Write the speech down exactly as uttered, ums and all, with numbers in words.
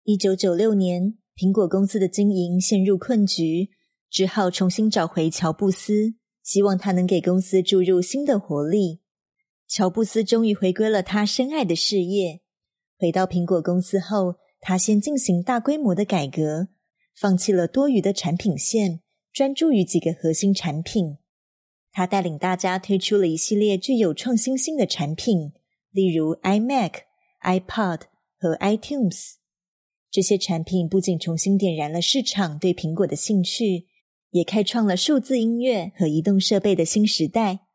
一九九六年，苹果公司的经营陷入困局，只好重新找回乔布斯，希望他能给公司注入新的活力。乔布斯终于回归了他深爱的事业。回到苹果公司后，他先进行大规模的改革，放弃了多余的产品线，专注于几个核心产品。他带领大家推出了一系列具有创新性的产品，例如 iMac、iPod 和 iTunes。这些产品不仅重新点燃了市场对苹果的兴趣，也开创了数字音乐和移动设备的新时代。